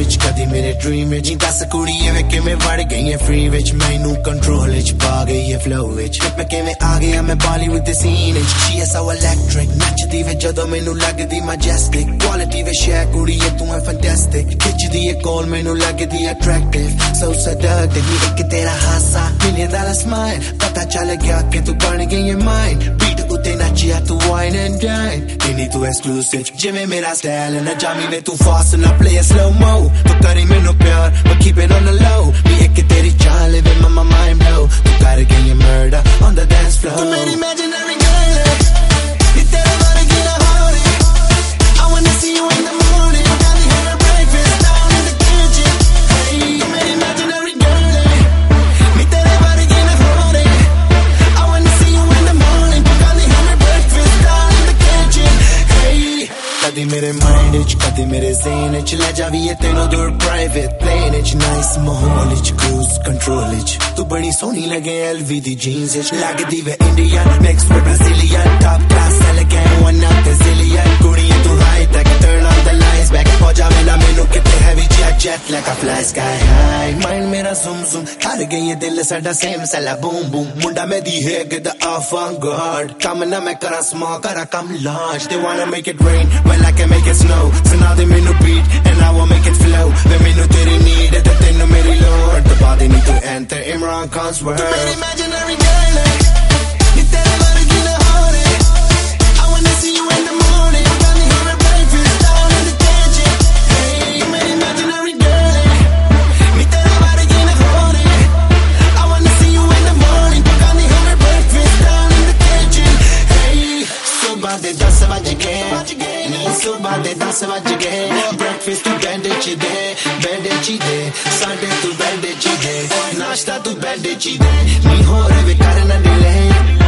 विच कदी मेरे dream which दस कुड़ियां वे किवें वड़ गई है फ्री विच मैनू कंट्रोल विच पा गई है फ्लो विच मैं किवें आ गया मैं बॉलीवुड दे सीन विच शी इज सो इलेक्ट्रिक नचदी वे जदों मैनू लगदी मैजेस्टिक क्वालिटी वे शेयर कुड़िए तू है फैंटास्टिक खिचदी है कॉल मैनू लगदी अट्रैक्टिव सो seductive नी एक तेरा हासा $1 स्माइल पता चल गया कि तू बन गई है माइन बीट उते नचिया तू वाइन एंड डाइन इनी तू एक्सक्लूसिव जिवें मेरा स्टाइल ना जामी वे तू फास्ट ना प्ले स्लो mo तू करी मैनू प्यार but keep it on the low नी एक तेरी चाल वे my mind blow तू कर गई है murder on the dance floor तू मेरी imaginary girl है नी तेरा बारे की ना हो रे I wanna see you in the morning got me having breakfast down in the kitchen hey तू मेरी imaginary girl है नी तेरा बारे की ना हो रे I wanna see you in the morning got me having breakfast down in the kitchen hey कदी मेरे माइंड विच कदी मेरे ज़हन विच ले जावी है तेनों दूर प्राइवेट प्लेन विच नाइस माहौल विच क्रूज कंट्रोल विच तू बड़ी सोहनी लगे LV दी जीन्स विच लगदी वे Indian mix with Brazilian top class elegant one of the zillion कुड़िए तू high tech turn on the lights back हो जावे ना मैनू किते heavy jet like a fly sky high mind मेरा zoom zoom कर गई है दिल साडा सेम सला बूम बूम मुंडा मैं दी है get the avant-garde कम ना मैं करा small करा कम large they wanna make it rain well I can make it snow so now they me no beat and I will make it flow they me no तेरी need है ते no मेरी lord the body need to enter Imran Khan's world तू मेरी imaginary girl है नी तेरे बारे की ना हो रे I wanna see you in the morning got me having breakfast down in the kitchen hey तू मेरी imaginary girl है नी तेरे बारे की ना हो रे I wanna see you in the morning got me having breakfast down in the kitchen hey सुबह दे 10 बज गए सुबह दे 10 बज गए ब्रेकफास्ट तू बेड ची दे साढ़े तू बेड ची दे नाश्ता तू बेड ची दे नी हो रे वे करना डिले